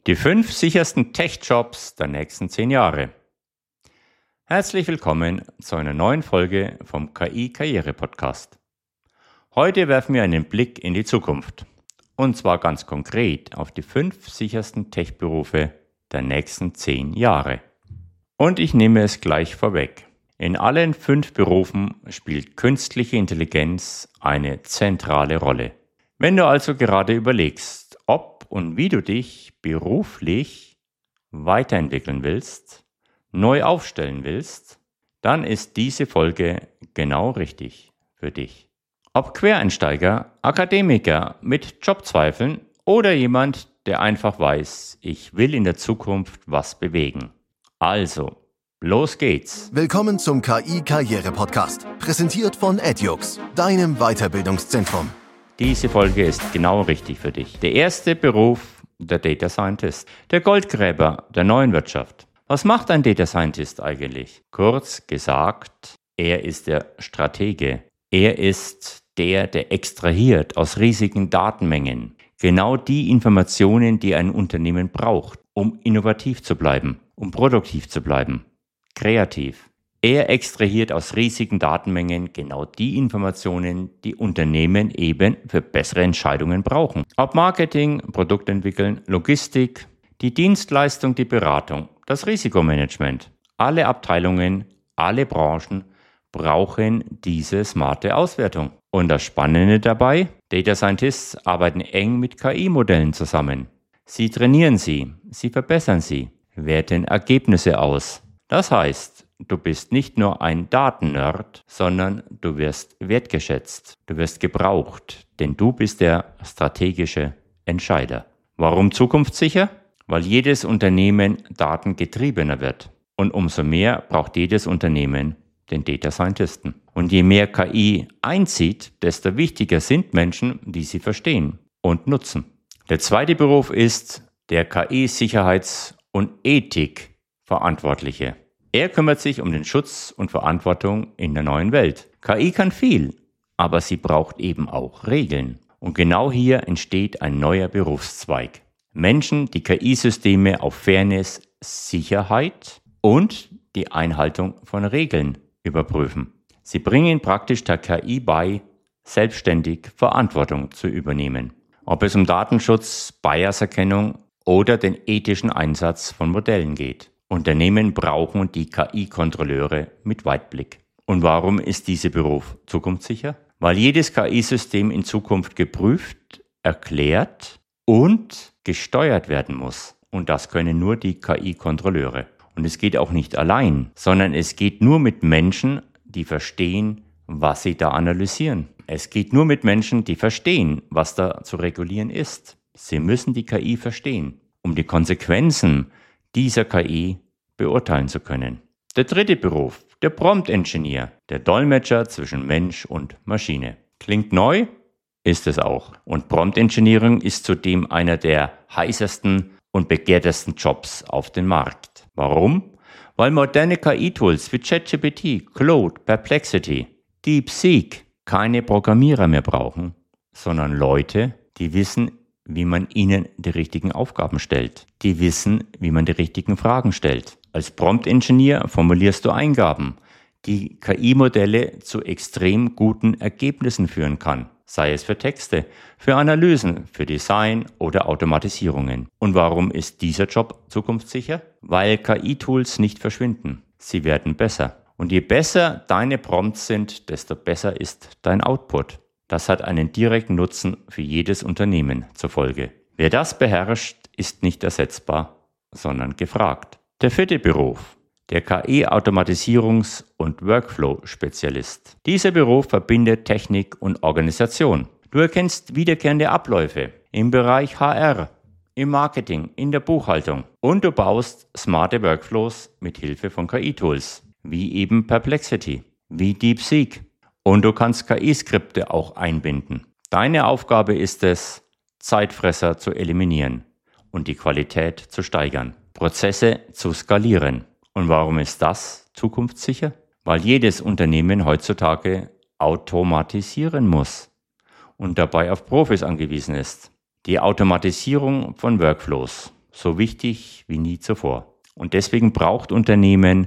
Die 5 sichersten Tech-Jobs der nächsten 10 Jahre. Herzlich willkommen zu einer neuen Folge vom KI-Karriere-Podcast. Heute werfen wir einen Blick in die Zukunft. Und zwar ganz konkret auf die 5 sichersten Tech-Berufe der nächsten 10 Jahre. Und ich nehme es gleich vorweg. In allen 5 Berufen spielt künstliche Intelligenz eine zentrale Rolle. Wenn du also gerade überlegst, ob und wie du dich beruflich weiterentwickeln willst, neu aufstellen willst, dann ist diese Folge genau richtig für dich. Ob Quereinsteiger, Akademiker mit Jobzweifeln oder jemand, der einfach weiß, ich will in der Zukunft was bewegen. Also, los geht's. Willkommen zum KI-Karriere-Podcast, präsentiert von Edjux, deinem Weiterbildungszentrum. Diese Folge ist genau richtig für dich. Der erste Beruf, der Data Scientist, der Goldgräber der neuen Wirtschaft. Was macht ein Data Scientist eigentlich? Kurz gesagt, er ist der Stratege. Er ist der extrahiert aus riesigen Datenmengen genau die Informationen, die ein Unternehmen braucht, um innovativ zu bleiben, um produktiv zu bleiben, kreativ. Er extrahiert aus riesigen Datenmengen genau die Informationen, die Unternehmen eben für bessere Entscheidungen brauchen. Ob Marketing, Produktentwickeln, Logistik, die Dienstleistung, die Beratung, das Risikomanagement. Alle Abteilungen, alle Branchen brauchen diese smarte Auswertung. Und das Spannende dabei, Data Scientists arbeiten eng mit KI-Modellen zusammen. Sie trainieren sie verbessern sie, werten Ergebnisse aus. Das heißt, du bist nicht nur ein Datennerd, sondern du wirst wertgeschätzt, du wirst gebraucht, denn du bist der strategische Entscheider. Warum zukunftssicher? Weil jedes Unternehmen datengetriebener wird. Und umso mehr braucht jedes Unternehmen den Data Scientisten. Und je mehr KI einzieht, desto wichtiger sind Menschen, die sie verstehen und nutzen. Der zweite Beruf ist der KI-Sicherheits- und Ethik-Verantwortliche. Er kümmert sich um den Schutz und Verantwortung in der neuen Welt. KI kann viel, aber sie braucht eben auch Regeln. Und genau hier entsteht ein neuer Berufszweig. Menschen, die KI-Systeme auf Fairness, Sicherheit und die Einhaltung von Regeln überprüfen. Sie bringen praktisch der KI bei, selbstständig Verantwortung zu übernehmen. Ob es um Datenschutz, Biaserkennung oder den ethischen Einsatz von Modellen geht. Unternehmen brauchen die KI-Kontrolleure mit Weitblick. Und warum ist dieser Beruf zukunftssicher? Weil jedes KI-System in Zukunft geprüft, erklärt und gesteuert werden muss. Und das können nur die KI-Kontrolleure. Und es geht auch nicht allein, sondern es geht nur mit Menschen, die verstehen, was sie da analysieren. Es geht nur mit Menschen, die verstehen, was da zu regulieren ist. Sie müssen die KI verstehen, um die Konsequenzen dieser KI beurteilen zu können. Der dritte Beruf, der Prompt Engineer, der Dolmetscher zwischen Mensch und Maschine. Klingt neu? Ist es auch. Und Prompt Engineering ist zudem einer der heißesten und begehrtesten Jobs auf dem Markt. Warum? Weil moderne KI-Tools wie ChatGPT, Claude, Perplexity, DeepSeek keine Programmierer mehr brauchen, sondern Leute, die wissen, wie man ihnen die richtigen Aufgaben stellt. Die wissen, wie man die richtigen Fragen stellt. Als Prompt-Engineer formulierst du Eingaben, die KI-Modelle zu extrem guten Ergebnissen führen kann. Sei es für Texte, für Analysen, für Design oder Automatisierungen. Und warum ist dieser Job zukunftssicher? Weil KI-Tools nicht verschwinden. Sie werden besser. Und je besser deine Prompts sind, desto besser ist dein Output. Das hat einen direkten Nutzen für jedes Unternehmen zur Folge. Wer das beherrscht, ist nicht ersetzbar, sondern gefragt. Der vierte Beruf, der KI-Automatisierungs- und Workflow-Spezialist. Dieser Beruf verbindet Technik und Organisation. Du erkennst wiederkehrende Abläufe im Bereich HR, im Marketing, in der Buchhaltung und du baust smarte Workflows mit Hilfe von KI-Tools, wie eben Perplexity, wie DeepSeek. Und du kannst KI-Skripte auch einbinden. Deine Aufgabe ist es, Zeitfresser zu eliminieren und die Qualität zu steigern, Prozesse zu skalieren. Und warum ist das zukunftssicher? Weil jedes Unternehmen heutzutage automatisieren muss und dabei auf Profis angewiesen ist. Die Automatisierung von Workflows so wichtig wie nie zuvor. Und deswegen braucht Unternehmen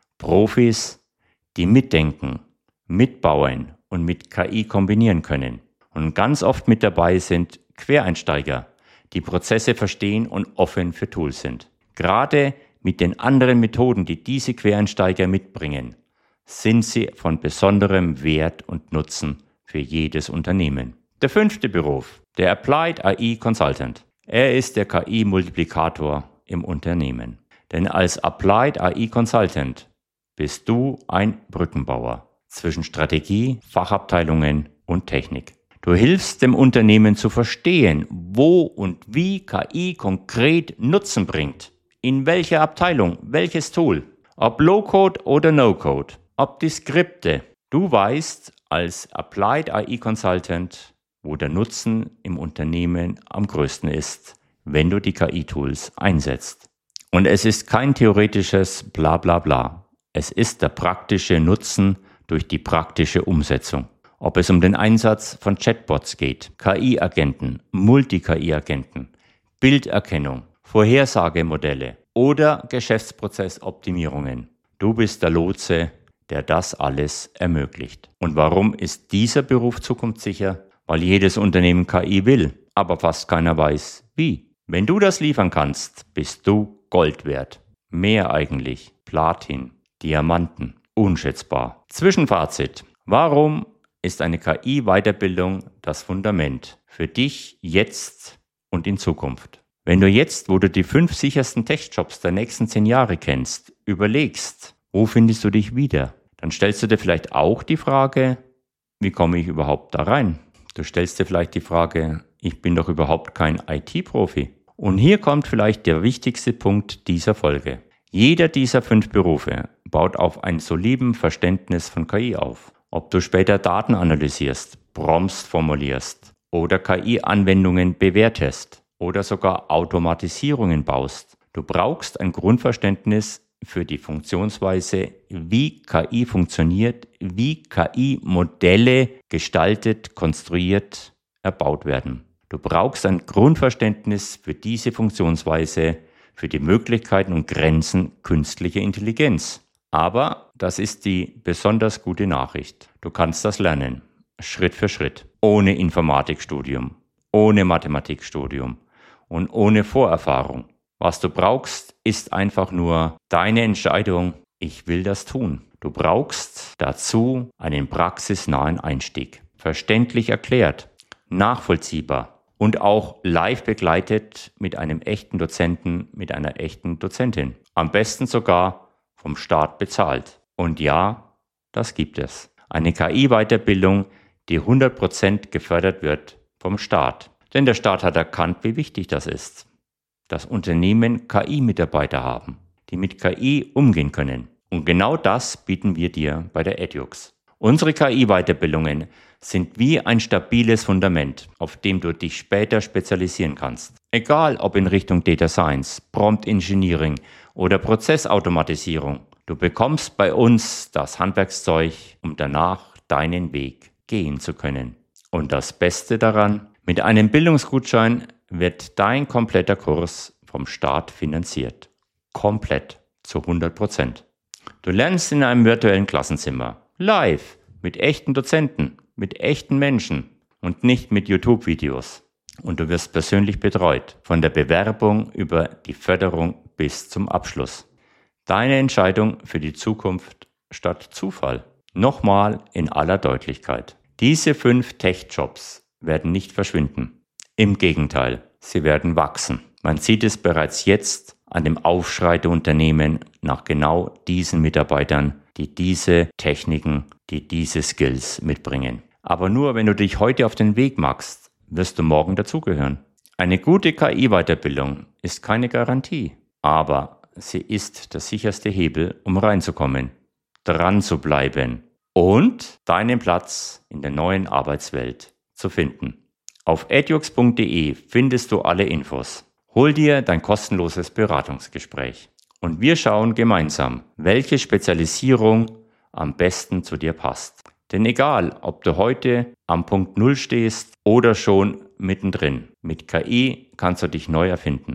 Profis, die mitdenken, mitbauen und mit KI kombinieren können. Und ganz oft mit dabei sind Quereinsteiger, die Prozesse verstehen und offen für Tools sind. Gerade mit den anderen Methoden, die diese Quereinsteiger mitbringen, sind sie von besonderem Wert und Nutzen für jedes Unternehmen. Der 5. Beruf, der Applied AI Consultant. Er ist der KI-Multiplikator im Unternehmen. Denn als Applied AI Consultant bist du ein Brückenbauer zwischen Strategie, Fachabteilungen und Technik. Du hilfst dem Unternehmen zu verstehen, wo und wie KI konkret Nutzen bringt. In welcher Abteilung, welches Tool, ob Low-Code oder No-Code, ob die Skripte. Du weißt als Applied AI Consultant, wo der Nutzen im Unternehmen am größten ist, wenn du die KI-Tools einsetzt. Und es ist kein theoretisches Blablabla. Es ist der praktische Nutzen durch die praktische Umsetzung. Ob es um den Einsatz von Chatbots geht, KI-Agenten, Multi-KI-Agenten, Bilderkennung, Vorhersagemodelle oder Geschäftsprozessoptimierungen. Du bist der Lotse, der das alles ermöglicht. Und warum ist dieser Beruf zukunftssicher? Weil jedes Unternehmen KI will, aber fast keiner weiß, wie. Wenn du das liefern kannst, bist du Gold wert. Mehr eigentlich. Platin, Diamanten. Unschätzbar. Zwischenfazit. Warum ist eine KI-Weiterbildung das Fundament für dich jetzt und in Zukunft? Wenn du jetzt, wo du die 5 sichersten Tech-Jobs der nächsten 10 Jahre kennst, überlegst, wo findest du dich wieder? Dann stellst du dir vielleicht auch die Frage, wie komme ich überhaupt da rein? Du stellst dir vielleicht die Frage, ich bin doch überhaupt kein IT-Profi. Und hier kommt vielleicht der wichtigste Punkt dieser Folge. Jeder dieser 5 Berufe baut auf ein soliden Verständnis von KI auf. Ob du später Daten analysierst, Prompts formulierst oder KI-Anwendungen bewertest oder sogar Automatisierungen baust. Du brauchst ein Grundverständnis für die Funktionsweise, wie KI funktioniert, wie KI-Modelle gestaltet, konstruiert, erbaut werden. Du brauchst ein Grundverständnis für diese Funktionsweise, für die Möglichkeiten und Grenzen künstlicher Intelligenz. Aber das ist die besonders gute Nachricht. Du kannst das lernen, Schritt für Schritt, ohne Informatikstudium, ohne Mathematikstudium und ohne Vorerfahrung. Was du brauchst, ist einfach nur deine Entscheidung, ich will das tun. Du brauchst dazu einen praxisnahen Einstieg. Verständlich erklärt, nachvollziehbar und auch live begleitet mit einem echten Dozenten, mit einer echten Dozentin. Am besten sogar vom Staat bezahlt. Und ja, das gibt es. Eine KI-Weiterbildung, die 100% gefördert wird vom Staat. Denn der Staat hat erkannt, wie wichtig das ist. Dass Unternehmen KI-Mitarbeiter haben, die mit KI umgehen können. Und genau das bieten wir dir bei der Edyux. Unsere KI-Weiterbildungen sind wie ein stabiles Fundament, auf dem du dich später spezialisieren kannst. Egal ob in Richtung Data Science, Prompt Engineering oder Prozessautomatisierung. Du bekommst bei uns das Handwerkszeug, um danach deinen Weg gehen zu können. Und das Beste daran, mit einem Bildungsgutschein wird dein kompletter Kurs vom Staat finanziert. Komplett, zu 100%. Du lernst in einem virtuellen Klassenzimmer, live, mit echten Dozenten, mit echten Menschen und nicht mit YouTube-Videos. Und du wirst persönlich betreut, von der Bewerbung über die Förderung bis zum Abschluss. Deine Entscheidung für die Zukunft statt Zufall. Nochmal in aller Deutlichkeit. Diese 5 Tech-Jobs werden nicht verschwinden. Im Gegenteil, sie werden wachsen. Man sieht es bereits jetzt an dem Aufschrei der Unternehmen nach genau diesen Mitarbeitern, die diese Techniken, die diese Skills mitbringen. Aber nur wenn du dich heute auf den Weg machst, wirst du morgen dazugehören. Eine gute KI-Weiterbildung ist keine Garantie, aber sie ist der sicherste Hebel, um reinzukommen, dran zu bleiben und deinen Platz in der neuen Arbeitswelt zu finden. Auf edyux.de findest du alle Infos. Hol dir dein kostenloses Beratungsgespräch. Und wir schauen gemeinsam, welche Spezialisierung am besten zu dir passt. Denn egal, ob du heute am Punkt 0 stehst oder schon mittendrin, mit KI kannst du dich neu erfinden.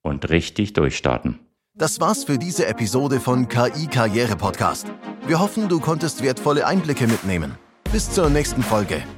und richtig durchstarten. Das war's für diese Episode von KI Karriere Podcast. Wir hoffen, du konntest wertvolle Einblicke mitnehmen. Bis zur nächsten Folge.